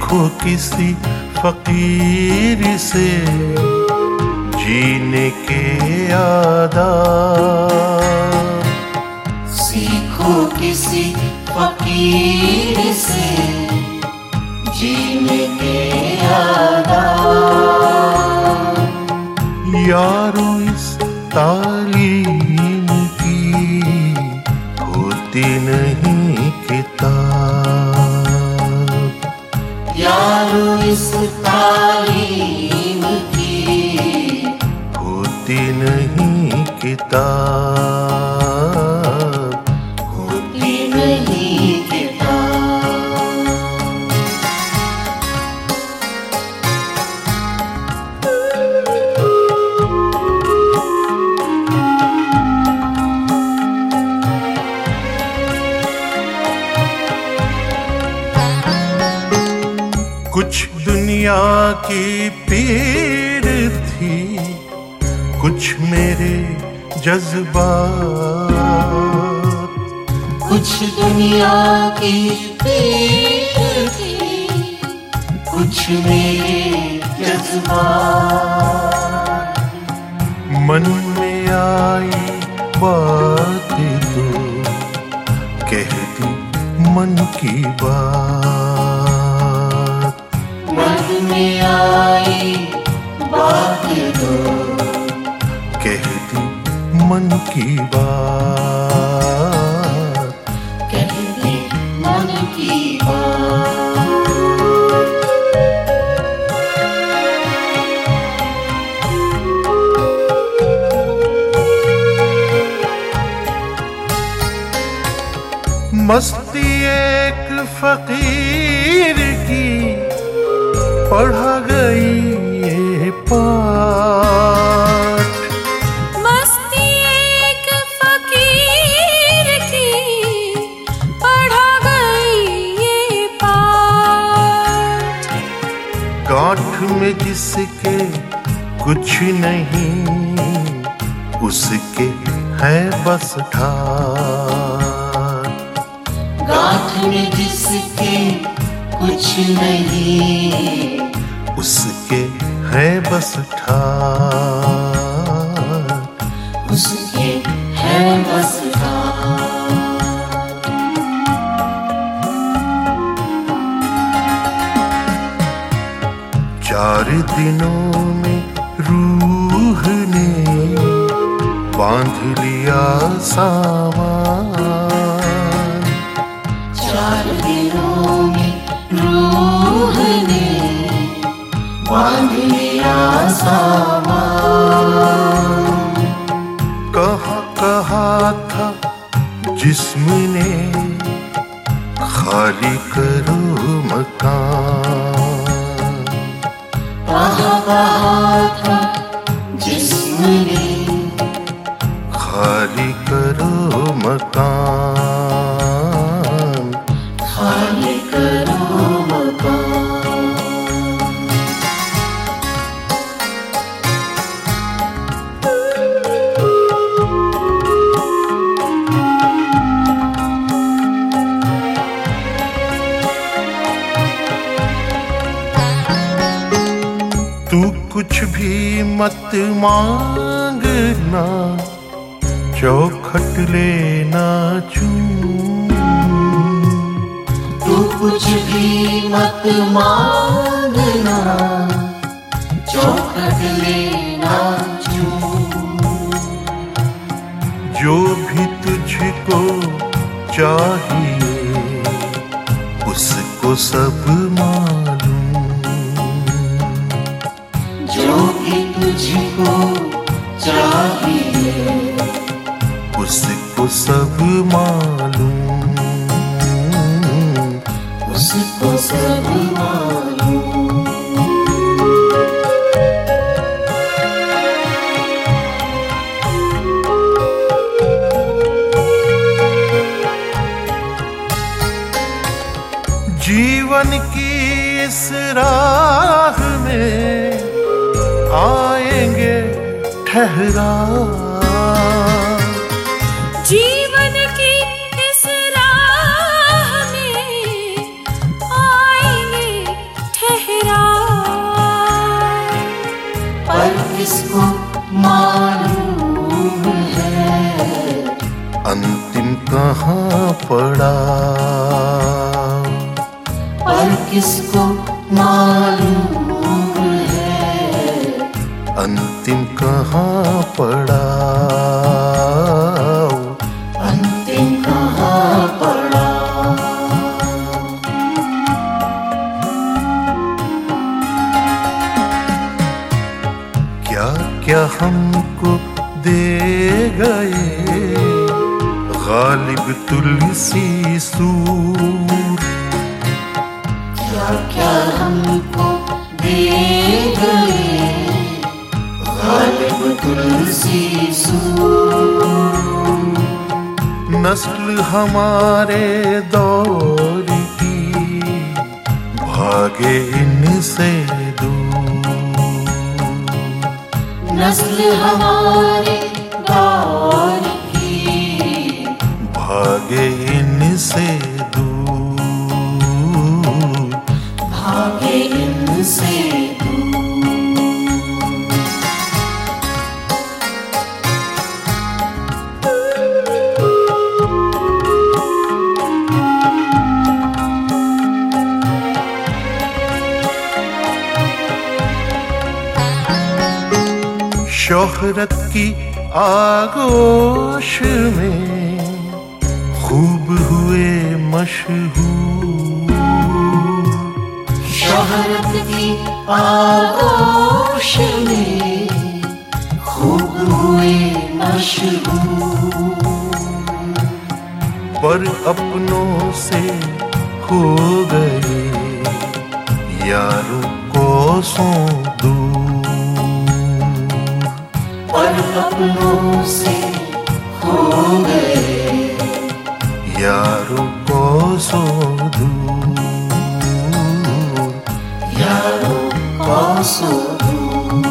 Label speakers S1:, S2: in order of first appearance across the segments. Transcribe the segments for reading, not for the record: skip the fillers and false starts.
S1: सीखो किसी फकीर से जीने के आदाब।
S2: सीखो किसी फकीर से जीने के आदाब।
S1: यारो इस तालीम की होती नहीं किताब।
S2: यारो इस तालीम की
S1: होती नहीं किताब।
S2: होती नहीं किताब।
S1: कुछ दुनिया की पीर थी, कुछ मेरे जज्बात।
S2: कुछ दुनिया की पीर थी, कुछ मेरे जज्बात।
S1: मन में आई बात तो कह दी मन की बात।
S2: मन में आई बात तो
S1: कह दी मन की बात।
S2: कह दी मन की बात।
S1: मस्ती एक फकीर की पढ़ा गई ये पाठ।
S3: मस्ती एक फकीर की पढ़ा गई ये पाठ।
S1: गांठ में जिसके कुछ नहीं, उसके है बस ठाठ।
S2: गांठ में जिसके कुछ नहीं,
S1: उसके है बस ठाठ।
S2: उसके है बस ठाठ।
S1: चार दिनों में रूह ने बांध लिया सामान।
S2: 4 दिनों में रूह ने बांध लिया सामान।
S1: कहा था जिस्म ने खाली करो मकान।
S2: कहा था जिस्म ने
S1: खाली करो मकान।
S2: खाली करो मकान।
S1: तू कुछ भी मत मांगना, चौखट लेना चूम।
S2: तू कुछ भी मत मांगना, चौखट लेना चूम।
S1: जो भी तुझको चाहिए उसको सब मालूम।
S2: जो भी तुझको चाहिए
S1: उसको सब मालूम।
S2: उसको सब मालूम।
S1: जीवन की इस राह में आएंगे ठहरा।
S3: जीवन की इस राह में आएंगे
S2: मालूम है,
S1: अंतिम कहाँ पड़ा,
S2: पर किसको मालूम है,
S1: अंतिम कहाँ पड़ा,
S2: अंतिम कहाँ पड़ा।
S1: क्या क्या हमको दे गए गालिब तुलसी सूर,
S2: क्या क्या हमको दे गए गालिब तुलसी सूर,
S1: नस्ल हमारे दौर की भागे इनसे दूर,
S2: नस्ल हमारे दौर की
S1: भागे इनसे दूर,
S2: भागे इनसे
S1: शोहरत की आगोश में खूब हुए मशहूर,
S2: शोहरत की आगोश में खूब हुए मशहूर,
S1: पर अपनों से हो गए यारों को सौ दूर,
S2: पर अपनों से हो गए
S1: यारों को सौ दूर,
S2: यारों को सौ दूर।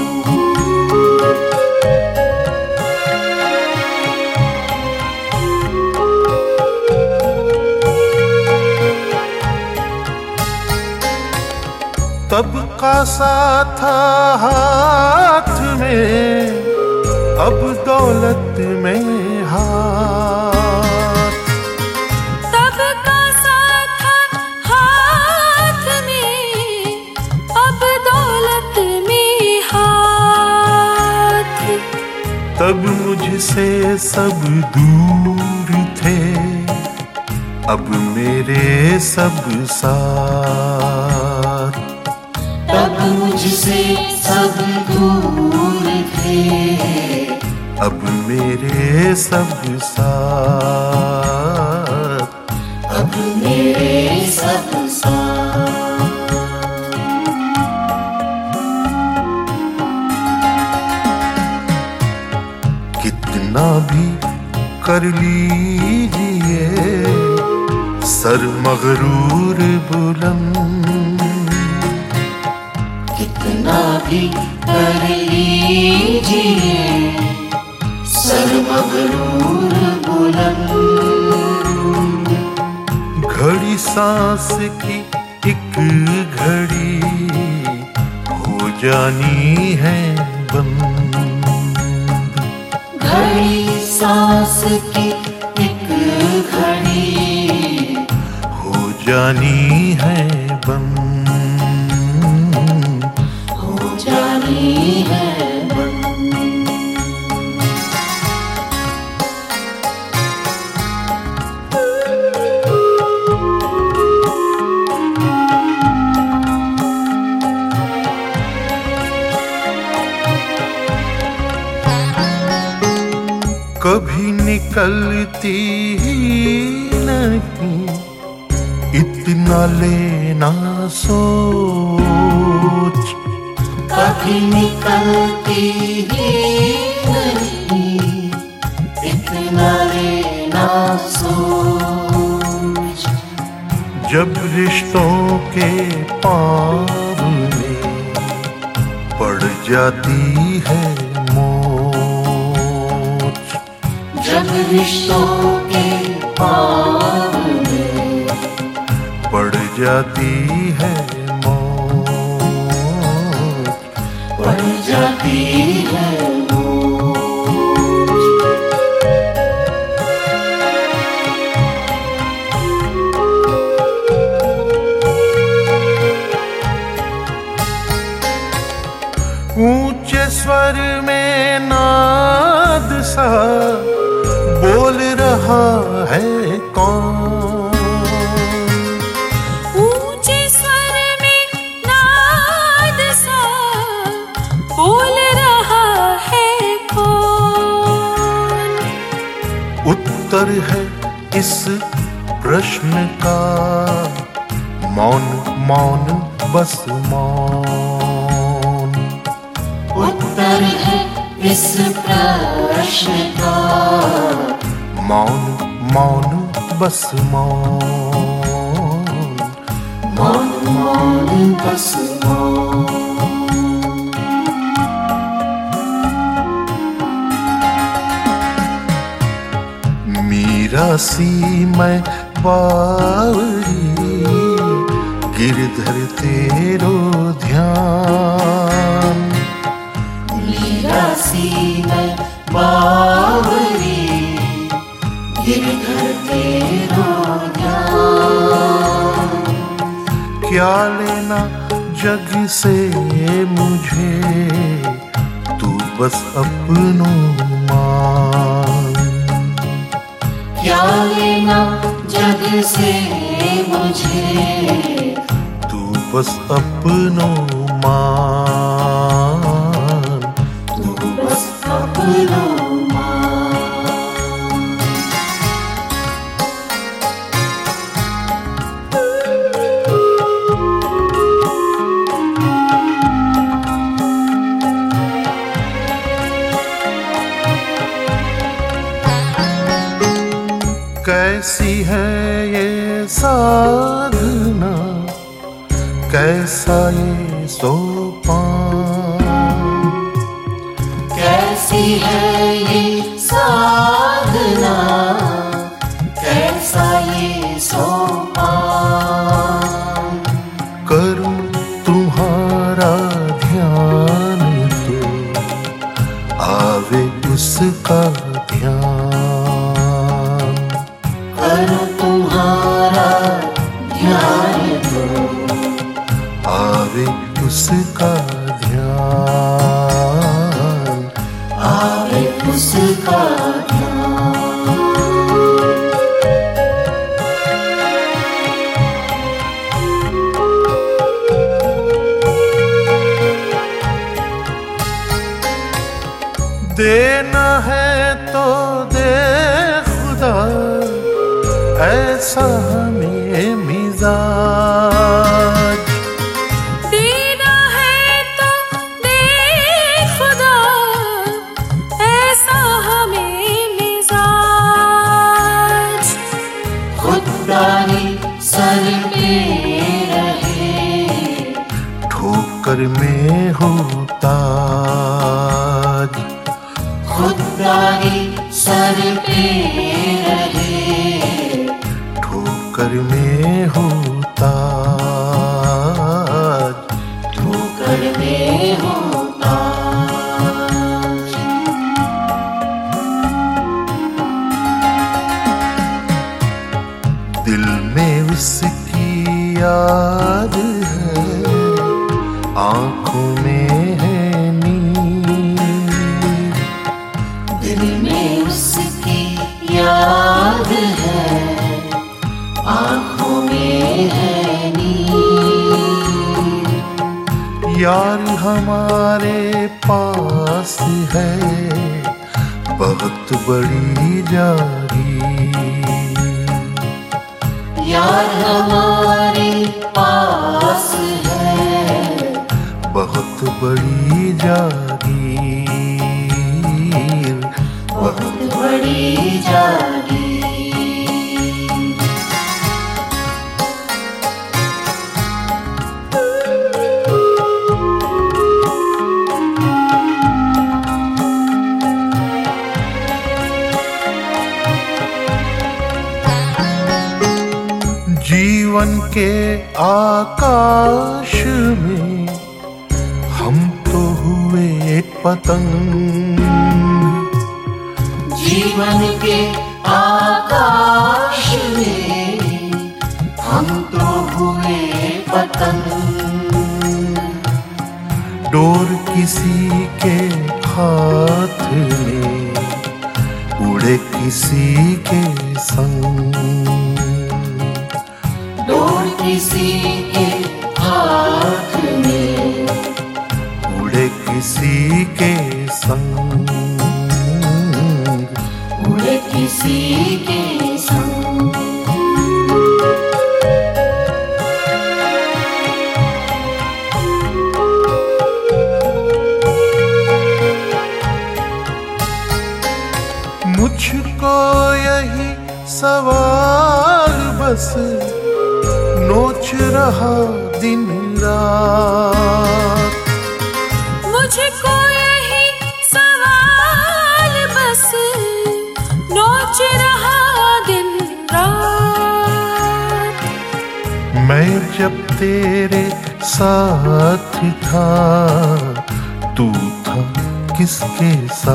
S1: तब का सा था हाथ में, अब दौलत में हाथ,
S3: तब का सा था हाथ में, अब दौलत में हाथ,
S1: तब मुझसे सब दूर थे, अब मेरे सब साथ,
S2: तब मुझसे सब दूर थे,
S1: अब मेरे सब साथ,
S2: अब मेरे सब साथ।
S1: कितना भी कर लीजिए सर मगरूर बुलंद,
S2: कितना भी कर लीजिए सर मगरूर बुलंद,
S1: घड़ी सांस की एक घड़ी हो जानी है बंद,
S2: घड़ी सांस की एक घड़ी
S1: हो जानी है बंद,
S2: हो जानी है बंद।
S1: कभी निकलती ही नहीं इतना लेना सोच,
S2: कभी निकलती ही नहीं इतना लेना सोच,
S1: जब रिश्तों के पाँव में पड़ जाती है मोच,
S2: जब रिश्तों के पाँव में
S1: पड़ जाती है मौत,
S2: पड़ जाती है वो।
S1: उत्तर है इस प्रश्न का मौन मौन बस मौन।
S2: उत्तर है इस प्रश्न का
S1: मौन मौन बस मौन।
S2: मौन मौन बस मौन।
S1: मीरा सी मैं बावरी गिरधर तेरो ध्यान।
S2: मीरा सी मैं बावरी गिरधर तेरो ध्यान।
S1: क्या लेना जग से मुझे तू बस अपनों मान।
S2: क्या लेना जग से मुझे
S1: तू बस अपनों मान।
S2: तू बस अपनों मान।
S1: कैसी है ये साधना कैसा ये सोपान।
S2: कैसी है ये साधना कैसा ये सोपान।
S1: करूं तुम्हारा ध्यान तो आवे उसका ध्यान।
S2: करूं तुम्हारा ध्यान तो
S1: आवे उसका ध्यान।
S2: आवे उसका ध्यान।
S1: देना है तो दे खुदा ऐसा हमें मिजाज।
S3: देना है तो दे खुदा ऐसा हमें मिजाज।
S2: खुदा ही सर पे रहे
S1: ठोकर में हो ताज।
S2: खुदा ही सर पे रहे
S1: ठोकर में हो ताज।
S2: ठोकर में होता।
S1: दिल में उसकी याद है आंखों में है नींद।
S2: दिल में उसकी याद है आँखों में है नींद।
S1: यार हमारे पास है बहुत बड़ी जागी।
S2: यार हमारे पास है
S1: बहुत बड़ी जागीर।
S2: बहुत बड़ी जागी।
S1: जीवन के आकाश में हम तो हुए पतंग।
S2: जीवन के आकाश में हम तो हुए पतंग।
S1: डोर किसी के हाथ में उड़े किसी के संग।
S2: डोर किसी के हाथ में
S1: उड़े किसी के संग।
S2: उड़े किसी के
S1: बस नोच रहा दिन रात।
S3: मुझको यही सवाल बस नोच रहा दिन रात।
S1: मैं जब तेरे साथ था, तू था किसके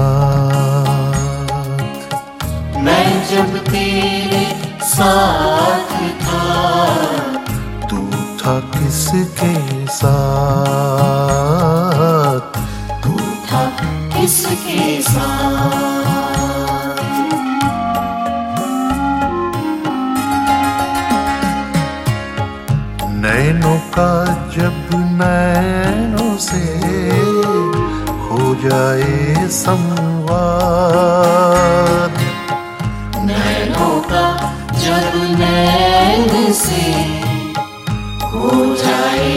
S1: साथ?
S2: मैं जब तेरे साथ था,
S1: तू था किसके साथ?
S2: तू था किसके साथ?
S1: नैनों का जब नैनों से हो जाए संवाद,
S2: नैनों का जब नैन से हो जाए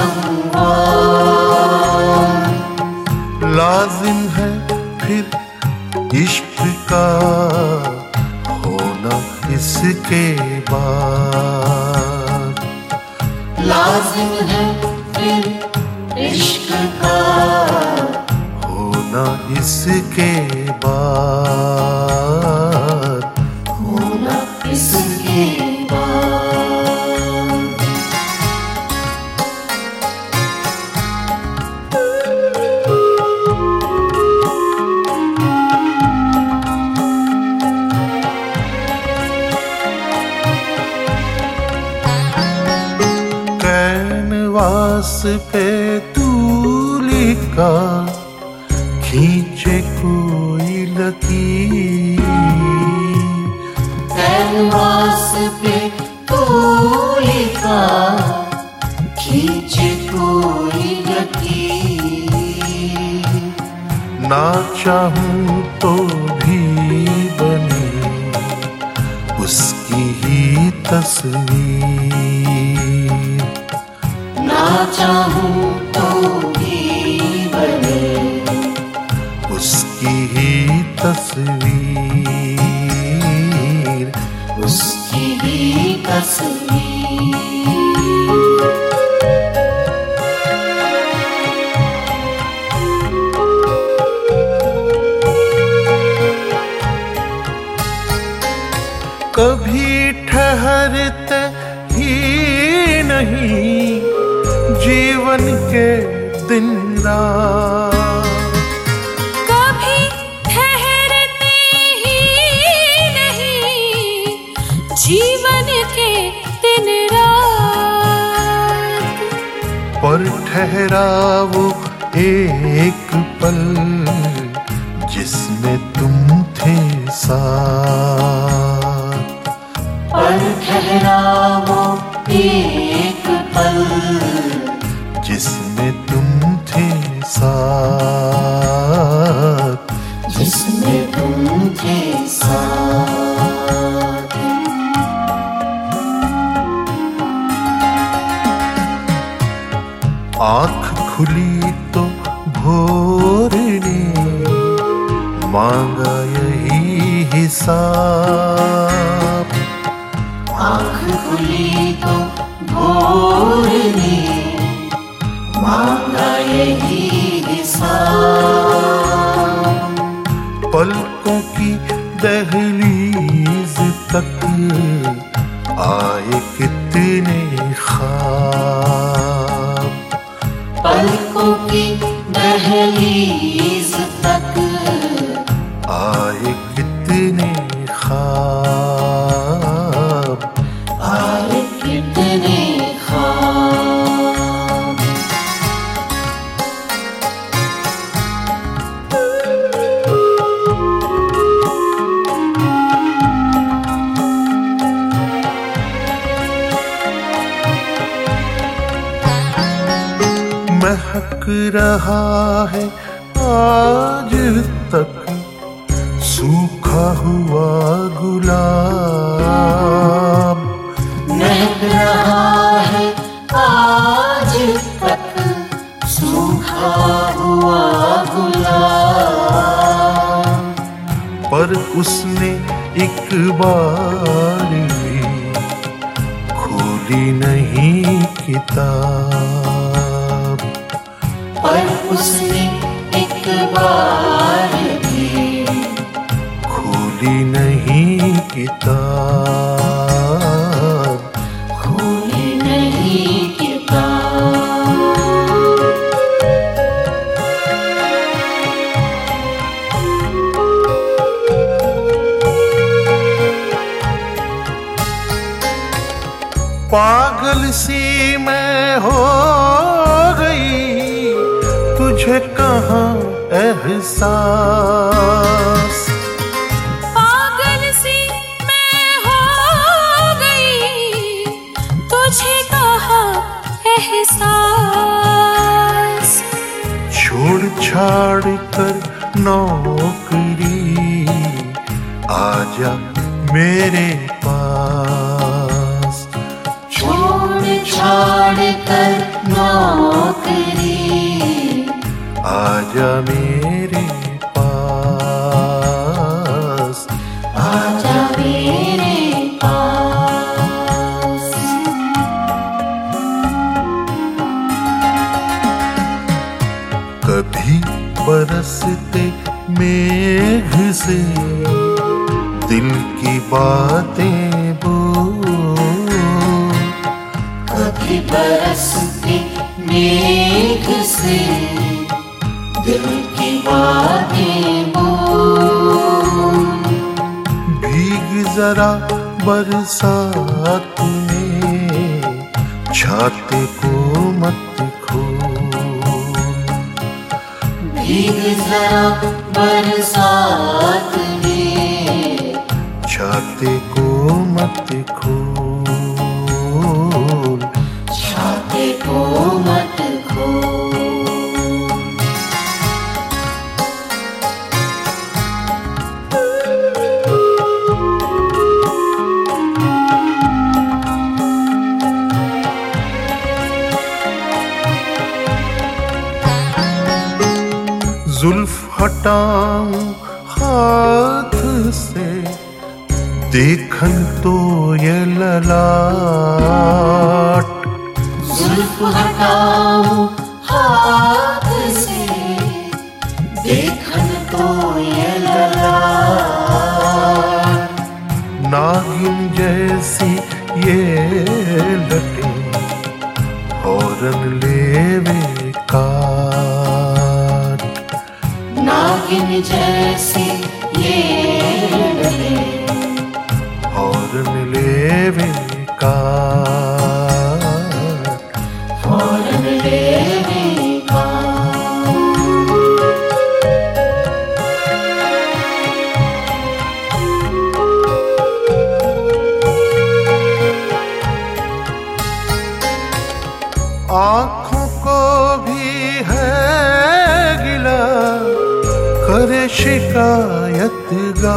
S2: संवाद,
S1: लाजिम है फिर इश्क का होना इसके बाद।
S2: लाजिम है फिर इश्क का
S1: होना इसके बाद।
S2: होना इसके बाद।
S1: कैनवास पे तू लिखा, खींचे कोई लकीर।
S2: कैनवास पे तू लिखा, खींचे कोई लकीर।
S1: ना चाहूं तो भी बने उसकी ही तस्वीर।
S2: ना चाहूं तो भी बने
S1: उसकी ही तस्वीर।
S2: उसकी ही तस्वीर।
S1: कभी ठहरते ही नहीं जीवन के दिन रात।
S3: कभी ठहरते ही नहीं जीवन के दिन रात।
S1: पर ठहरा वो एक पल जिसमें तुम थे साथ।
S2: पर ठहरा वो एक पल
S1: जिसमें तुम थे साथ।
S2: जिसमें तुम थे साथ।
S1: आँख खुली तो भोर ने मांगा यही हिसाब।
S2: आँख खुली तो भोर ने मांगा यही हिसाब।
S1: पलकों की दहलीज तक आए कितने ख्वाब।
S2: पलकों की दहलीज तक
S1: आए कितने ख्वाब।
S2: आए कितने ख्वाब।
S1: महक रहा है आज तक सूखा हुआ गुलाब।
S2: महक रहा है आज तक सूखा हुआ गुलाब।
S1: पर उसने एक बार भी खोली नहीं किताब,
S2: पर उसने एक बार भी
S1: खोली नहीं किताब,
S2: खोली नहीं किताब।
S1: पागल सी मैं हो गई, तुझे कहाँ एहसास।
S3: पागल सी मैं हो गई, तुझे कहाँ एहसास।
S1: छोड़ छाड़ कर नौकरी, आजा मेरे पास।
S2: छोड़ छाड़ कर नौकरी,
S1: आजा मेरे पास,
S2: आजा मेरे पास।
S1: कभी बरसते मेघ से दिल की बातें बोल,
S2: कभी बरसते मेघ से दिल की बातें बोल।
S1: भीग जरा बरसात में, छाते को मत खोल।
S2: भीग जरा बरसात में,
S1: छाते को मत खोल,
S2: छाते को मत खोल।
S1: जुल्फ हटाऊं हाथ से, देखन तो ये ललाट।
S2: जुल्फ हटाऊं हाथ से, देखन तो ये ललाट।
S1: नागिन जैसी ये लटे, हौरन लेवे काट।
S2: नागिन जैसी ये लटे,
S1: हौरन लेवे काट।
S2: हौरन लेवे काट।
S1: आँखों को भी है गिला, करे शिकायत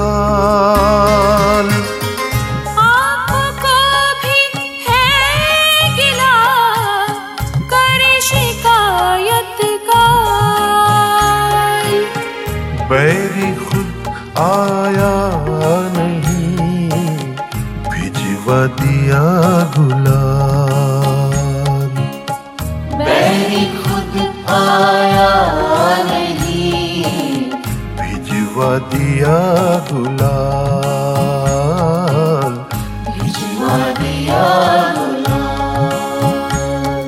S1: गाल।
S3: आँखों को भी है गिला, करे शिकायत गाल।
S1: बैरी खुद आया नहीं, भिजवा दिया गुलाल।
S2: बैरी खुद आया नहीं,
S1: भिजवा दिया गुलाल।
S2: भिजवा दिया गुलाल।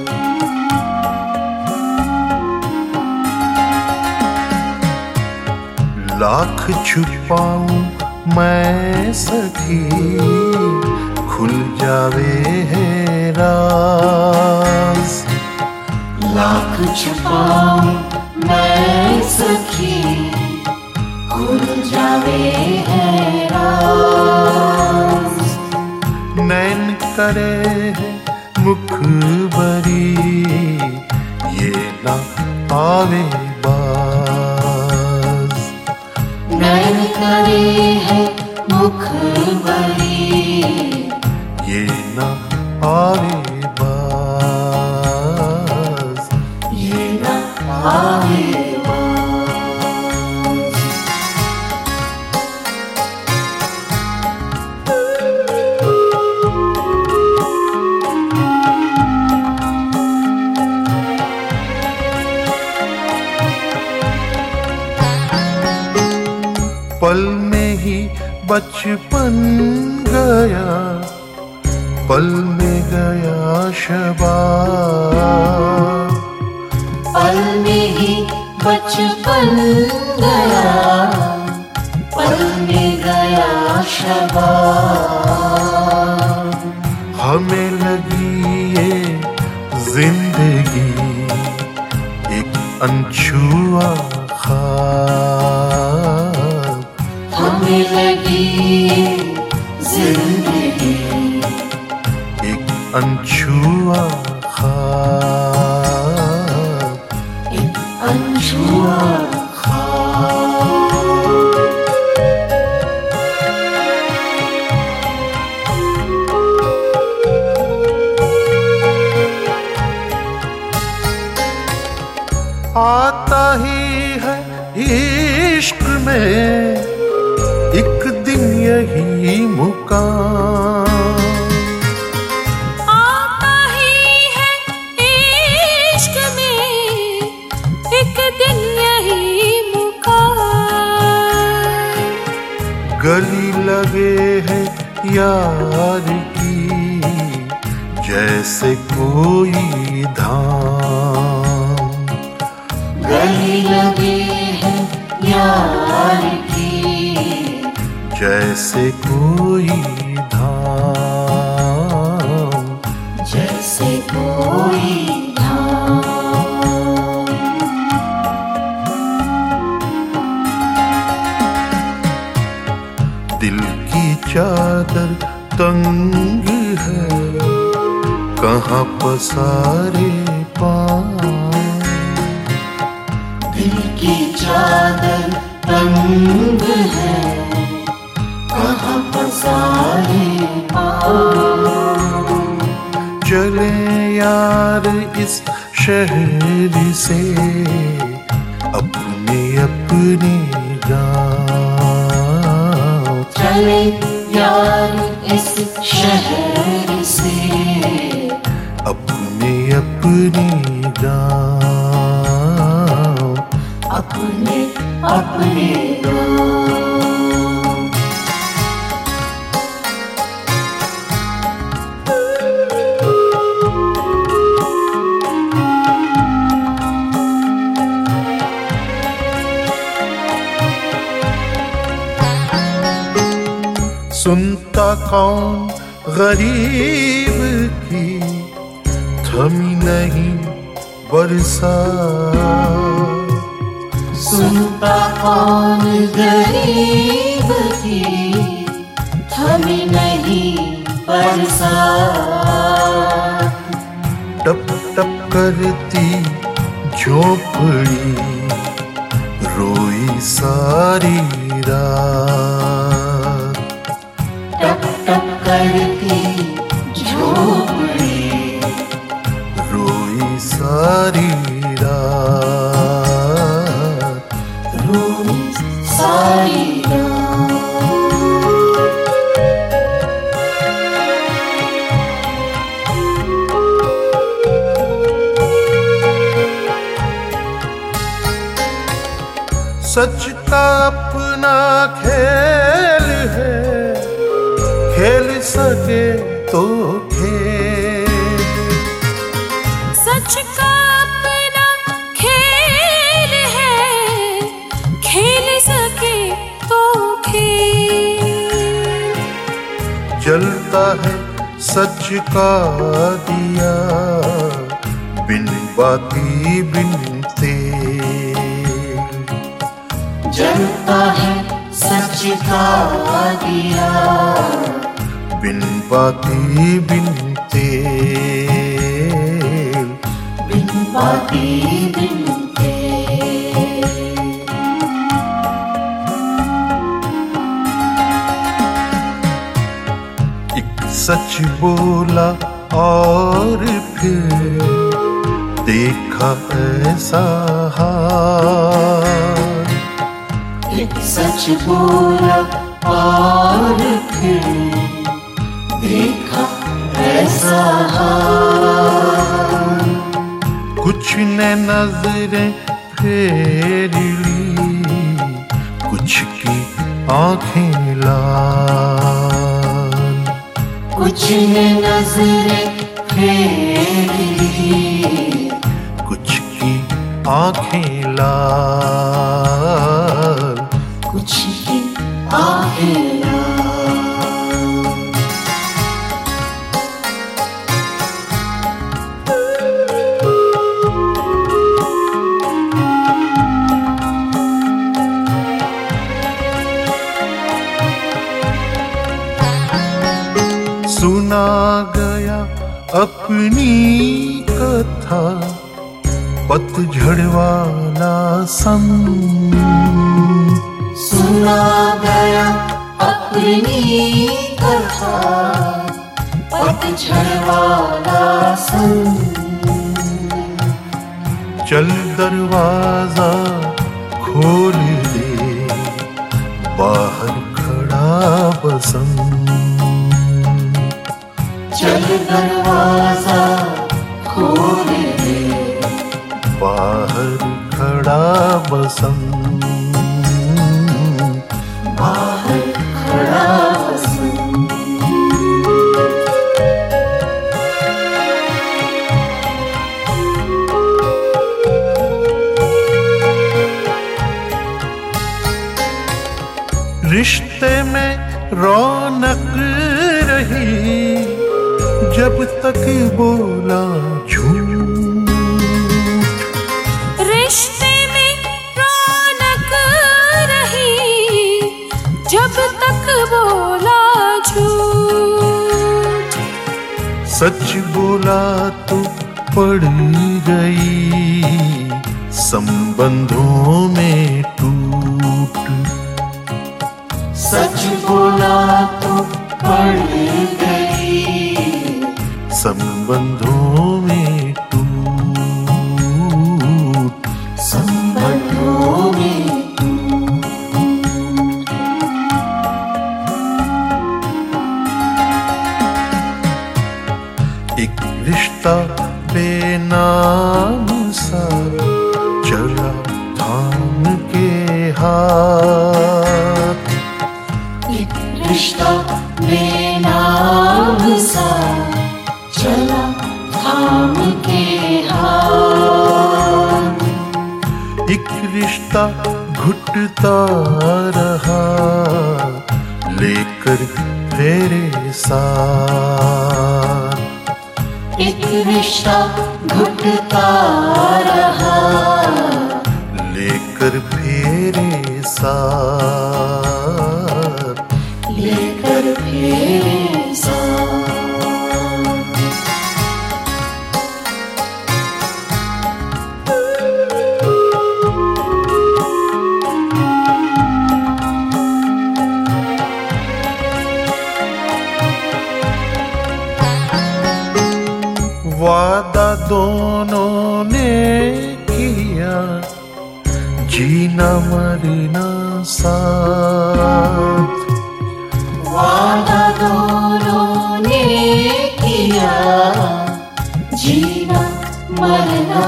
S1: लाख छुपाऊं मैं सखी, खुल जावे है राज।
S2: लाख छुपाऊं मैं सखी, खुल जावे है राज।
S1: नैन करे है मुखबरी, ये ना आवे बाज।
S2: नैन करे है मुखबरी,
S1: ये ना आवे बाज।
S2: ये न आवे बाज।
S1: बचपन गया, पल में गया शबाब।
S2: पल में ही बचपन गया, पल में गया शबाब।
S1: हमें लगी ये जिंदगी एक अनछुआ ख्वाब।
S2: हमें लगी ये जिंदगी
S1: एक अनछुआ ख्वाब।
S2: एक अनछुआ
S1: आता ही है इश्क में एक दिन यही मुकाम।
S3: आता ही है इश्क में एक दिन यही मुकाम।
S1: गली लगे है यार की जैसे कोई धाम।
S2: गली लगी है यार की
S1: जैसे कोई धाम।
S2: जैसे कोई धाम।
S1: दिल की चादर तंग है, कहाँ पसारे पाँव।
S2: दिल की चादर तंग है, कहाँ पसारे पाँव।
S1: चले यार इस शहर से अपने अपने गाँव।
S2: चले यार इस शहर से
S1: अपने अपने गाँव।
S2: अपने अपने गाँव।
S1: सुनता कौन गरीब की थमी नहीं बरसात।
S2: सुनता कौन गरीब की थमी नहीं बरसात।
S1: टप टप करती झोपड़ी रोई सारी रात।
S2: टप टप करती झोपड़ी
S1: रोई सारी रात।
S2: रोई सारी रात।
S1: सच का अपना खेल है, खेल सके तो खेल।
S3: सच का अपना खेल है, खेल सके तो खेल।
S1: जलता है सच का दिया बिन बाती बिन तेल।
S2: जलता है सच का दिया
S1: बिन बाती बिन तेल।
S2: बिन बाती बिन तेल।
S1: एक सच बोला और फिर देखा ऐसा हाल।
S2: एक सच बोला और फिर देखा ऐसा हाल।
S1: कुछ ने नजरें फेर ली, कुछ की आंखें लाल,
S2: कुछ ने नजरें फेर ली,
S1: कुछ की आंखें लाल,
S2: कुछ की आंखें लाल।
S1: सुना गया अपनी कथा, पतझड़ वाला संग।
S2: सुना गया अपनी कथा, पतझड़ वाला संग।
S1: चल दरवाजा खोल दे, बाहर खड़ा बसंत।
S2: चल दरवाजा खोल दे,
S1: बाहर खड़ा बसंत।
S2: बाहर खड़ा बसंत।
S1: रिश्ते में रौनक रही, जब तक बोला झूठ।
S3: रिश्ते में रौनक रही, जब तक बोला झूठ।
S1: सच बोला तो पड़ गई संबंधों में टूट।
S2: सच बोला तो पड़ गई
S1: संबंधों में टूट।
S2: संबंधों में टूट।
S1: एक रिश्ता बेनाम सा चला थाम के हाथ।
S2: एक रिश्ता बेनाम सा चला थाम के हाथ।
S1: एक रिश्ता घुटता रहा, लेकर फेरे साथ।
S2: एक रिश्ता घुटता रहा,
S1: लेकर फेरे साथ।
S2: लेकर फेरे साथ।
S1: वादा दोनों ने किया, जीना मरना साथ।
S2: वादा दोनों ने किया, जीना मरना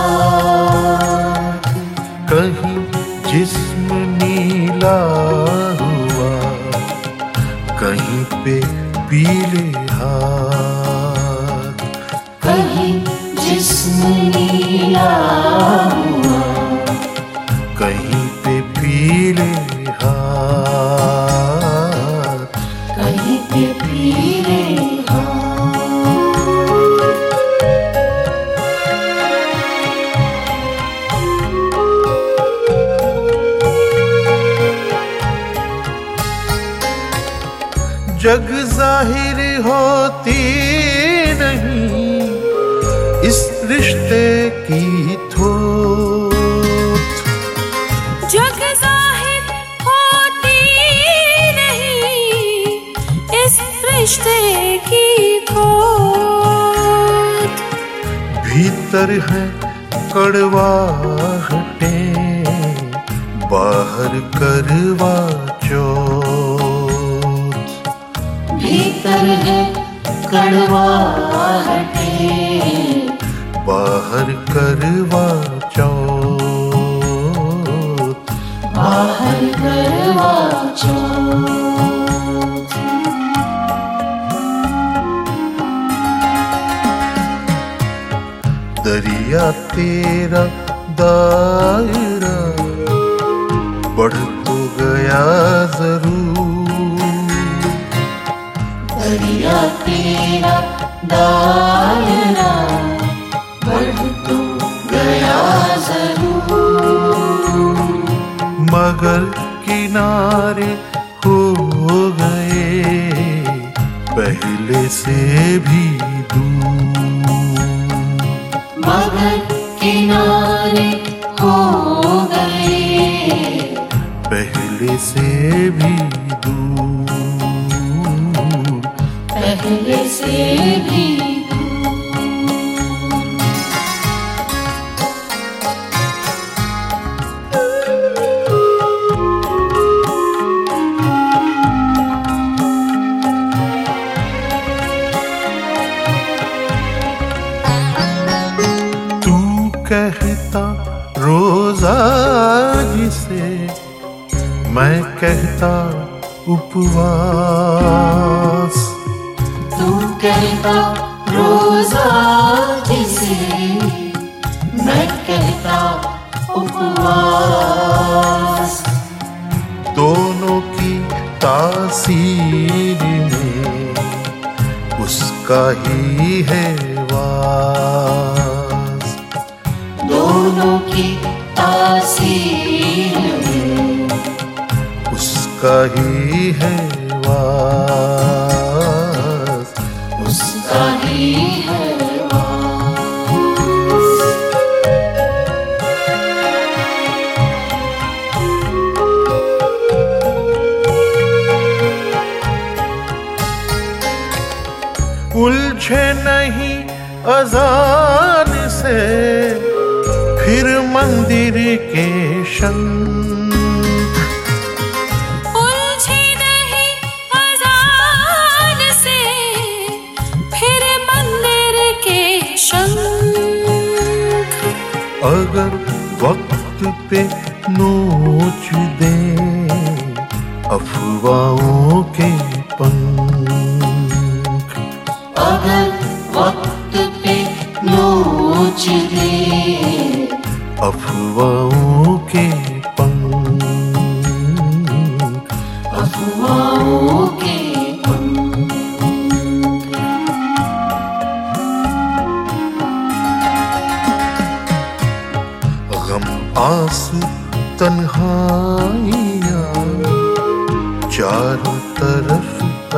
S2: साथ।
S1: कहीं जिस्म नीला हुआ, कहीं पे पीले हाथ।
S2: कहीं जिस्म नीला हुआ,
S1: कहीं पे पीले हाथ।
S2: कहीं पे पीले हाथ।
S1: जग जाहिर होती नहीं इस रिश्ते की थोथ।
S3: जग जाहिर होती नहीं इस रिश्ते की थोथ।
S1: भीतर है कड़वाहटें, बाहर करवा चौथ।
S2: भीतर है कड़वाहटें,
S1: बाहर करवा चौथ।
S2: बाहर करवा चौथ।
S1: दरिया तेरा दायरा बढ़ तो गया जरूर।
S2: दरिया तेरा दायरा बढ़ तो गया जरूर,
S1: मगर किनारे हो गए पहले से भी दूर।
S2: मगर किनारे हो गए
S1: पहले से भी दूर,
S2: पहले से भी
S1: कहता रोजा जिसे मैं कहता उपवास।
S2: तू कहता रोजा जिसे मैं कहता उपवास।
S1: दोनों की तासीर में उसका ही है वास।
S2: दोनों की तासीर में
S1: उसका ही है वास,
S2: उसका ही है वास।
S1: उलझे नहीं अजान से फिर मंदिर के शंख।
S3: उलझे नहीं अज़ान से फिर मंदिर के शंख।
S1: अगर वक्त पे नोच दे अफवाहों के पंख।
S2: अगर वक्त पे नोच दे
S1: अफवाहों के पंख,
S2: अफवाहों के पंख।
S1: गम आंसू तन्हाइयाँ चारों तरफ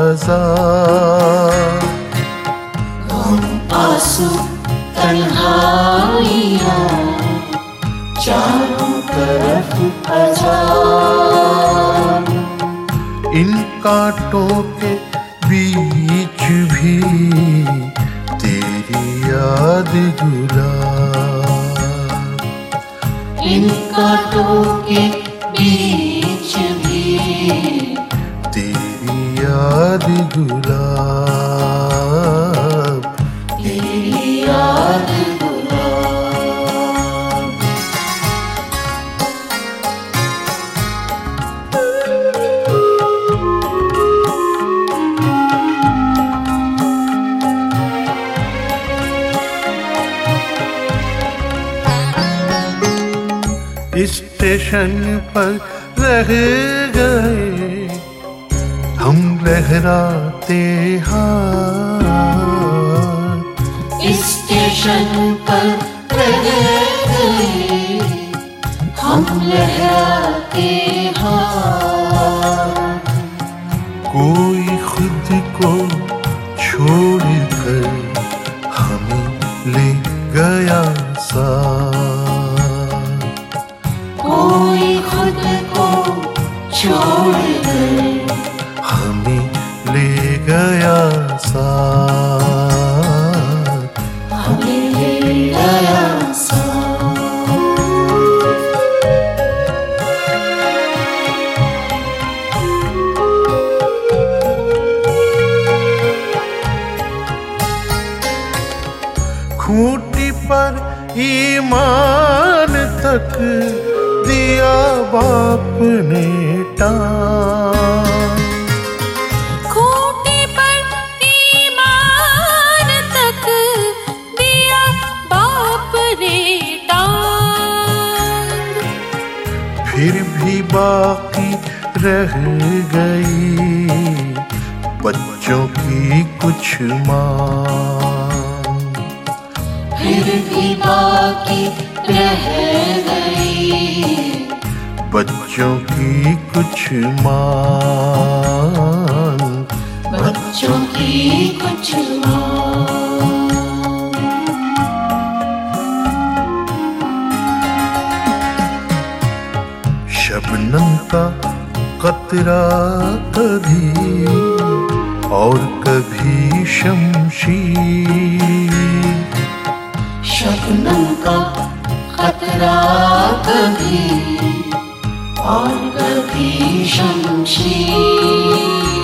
S1: अज़ाब।
S2: गम आंसू तन्हाइयाँ चारों तरफ अज़ाब।
S1: इन कांटों के बीच भी तेरी याद गुलाब।
S2: इन कांटों के बीच भी
S1: तेरी याद गुलाब,
S2: तेरी याद
S1: स्टेशन पर रह गए हम लहराते हाथ।
S2: स्टेशन पर रह गए हम लहराते हाथ।
S1: कोई खुद को छोड़कर हमें ले गया साथ।
S2: कोई खुद को छोड़कर
S1: हमें ले गया साथ,
S2: हमें ले गया साथ।
S1: खूंटी पर ईमान तक दिया बाप ने टांग।
S3: खूंटी पर ईमान तक दिया बाप
S1: बाकी रह गई बच्चों की कुछ मांग,
S2: फिर भी बाकी रह गई
S1: बच्चों की कुछ मांग,
S2: बच्चों की कुछ मांग।
S1: शबनम का कतरा कभी और कभी शमशीर,
S2: शबनम का कतरा कभी और कभी शमशीर,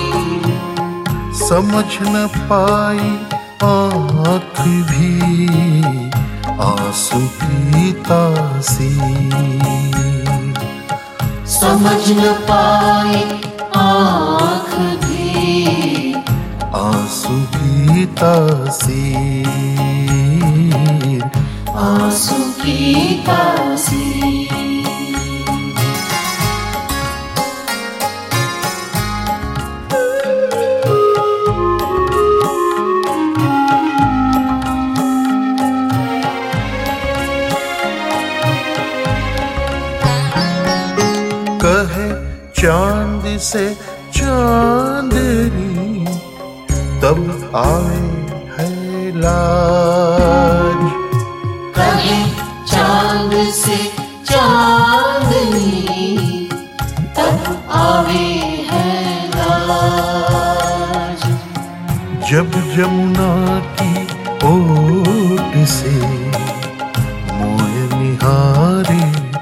S1: समझ न पाई आँख भी आंसू की तासीर,
S2: समझ न पाए आँख भी
S1: आंसू की तासीर,
S2: आंसू की तासीर।
S1: कहे चांद से चांदनी तब आवे है लाज,
S2: कहे चांद से चांदनी तब आवे है लाज,
S1: जब जमुना की ओट से मोह निहारे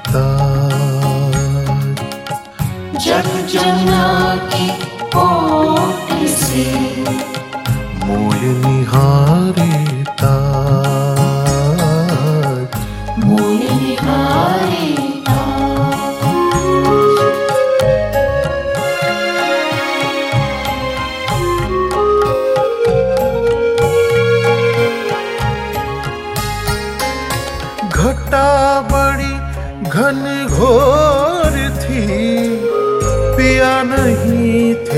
S1: ताज,
S2: जब जमुना की ओट से
S1: मोह निहारे ताज,
S2: मोह निहारे ताज।
S1: घटा बड़ी घन घोर थी पिया नहीं थे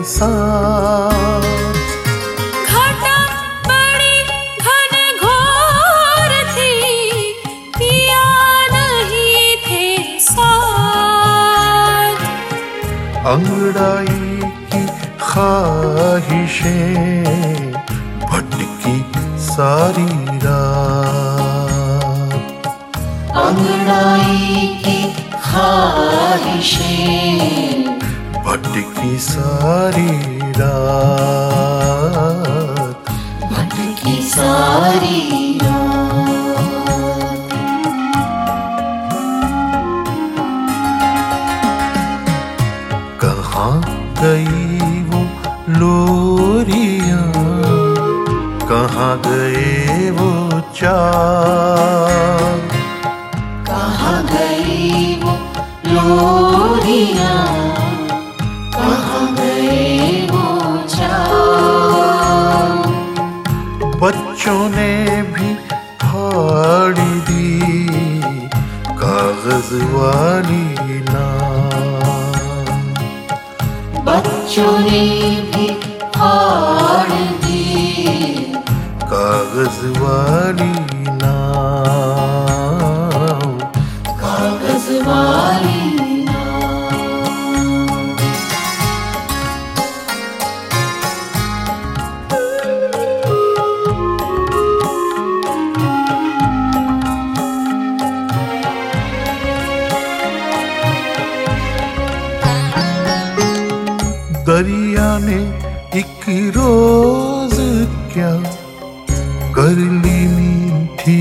S1: साथ,
S3: घटा बड़ी घन घोर थी पिया नहीं थे साथ,
S1: अंगड़ाई की ख्वाहिशें भटकी सारी रात,
S2: अंगड़ाई की ख्वाहिशें
S1: भटकी सारी रात,
S2: भटकी सारी रात।
S1: कहाँ गई वो लोरियां, कहाँ गए वो चाँद,
S2: कहाँ गई वो लोरियां, कहाँ गए वो चाँद,
S1: बच्चों ने भी फाड़ दी कागज वाली नाम,
S2: बच्चों ने भी फाड़ दी
S1: कागज वाली नाम,
S2: कागज वाली नाव।
S1: दरिया ने एक रोज क्या कर ली मीठी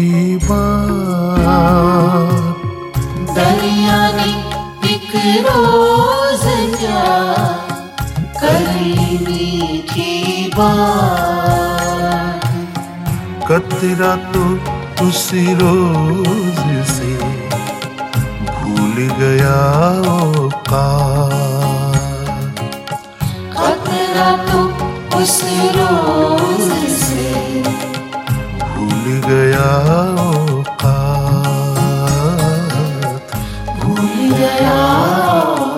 S1: बात,
S2: दरिया ने एक रोज क्या कर ली मीठी बात,
S1: कतरा तो उस रोज से भूल गया औकात,
S2: कतरा तो उस रोज से
S1: भूल गया औकात,
S2: भूल गया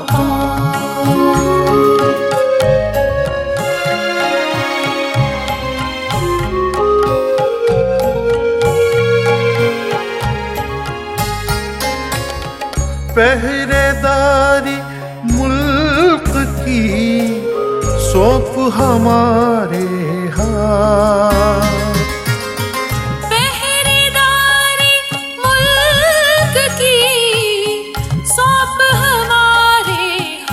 S1: पहरेदारी मुल्क की सौंप हमारे हाथ।
S3: पहरेदारी मुल्क की सौंप हमारे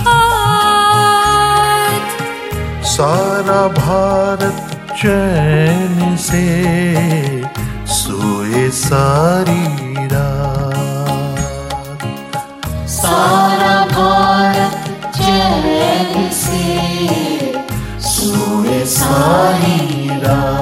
S3: हाथ।
S1: सारा भारत चैन से सोए सारी रात।
S2: सारा भारत चैन से सोए सारी रात।